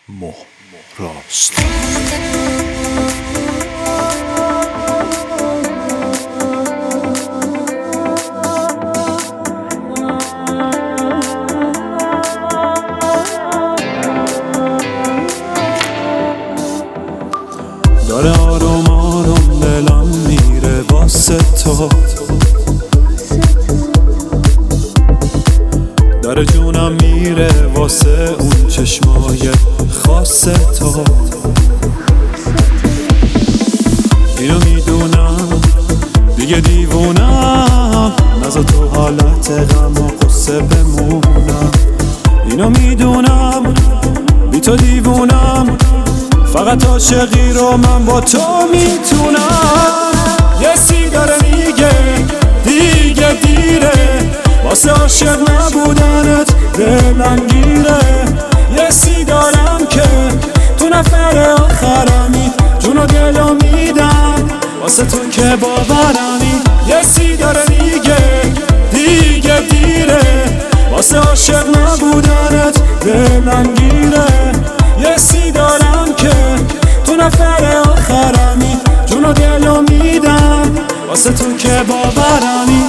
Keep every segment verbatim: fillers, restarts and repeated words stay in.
مهراست. داره آروم آروم دلم میره واسه تو، داره جونم میره واسه اون چشمای خاص تو. اینو میدونم دیگه دیوونم، نذار تو حالت غم و قصه بمونم. اینو میدونم بی تو دیوونم، فقط عاشقی رو من با تو میتونم. یه سی داره میگه دیگه دیره، واسه عاشق نبودنت دلم گیره. یه سی دارم که تو نفر آخرمی، جون و دلو میدم واسه تو که باورمی. یه سی داره میگه دیگه دیره، واسه عاشق نبودنت دلم گیره. یه سی دارم که تو نفر آخرمی، جون و دلو میدم واسه تو که باورمی.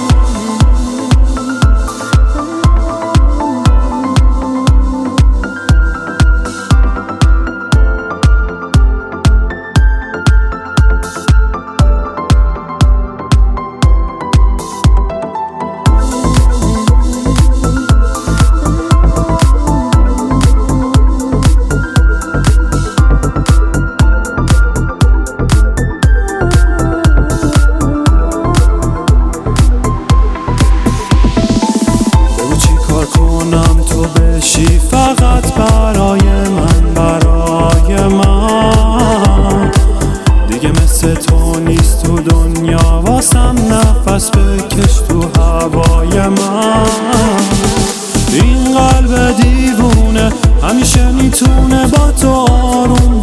تو بشی فقط برای من، برای من دیگه مثل تو نیست تو دنیا، واسم نفس بکش تو هوای من. این قلب دیوونه همیشه میتونه با تو آروم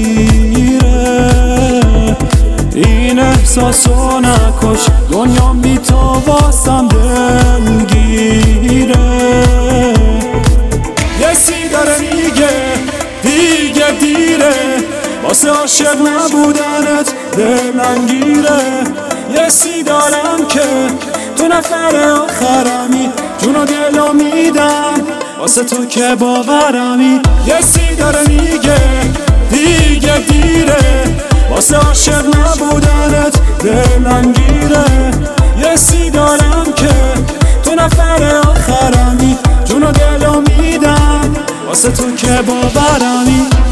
بگیره. این احساسو نکش، دنیا بی تو واسم دلگیره. یه سی داره میگه دیگه دیره، واسه عاشق نبودنت دلم گیره. یه سی دارم که تو نفر آخرمی، جون و دلو میدم واسه تو که باورمی. یه سی داره میگه دیگه دیره، واسه عاشق نبودنت دلم گیره. یه سی دارم که تو نفر آخرمی، جون و دلو میدم واسه تو که باورمی.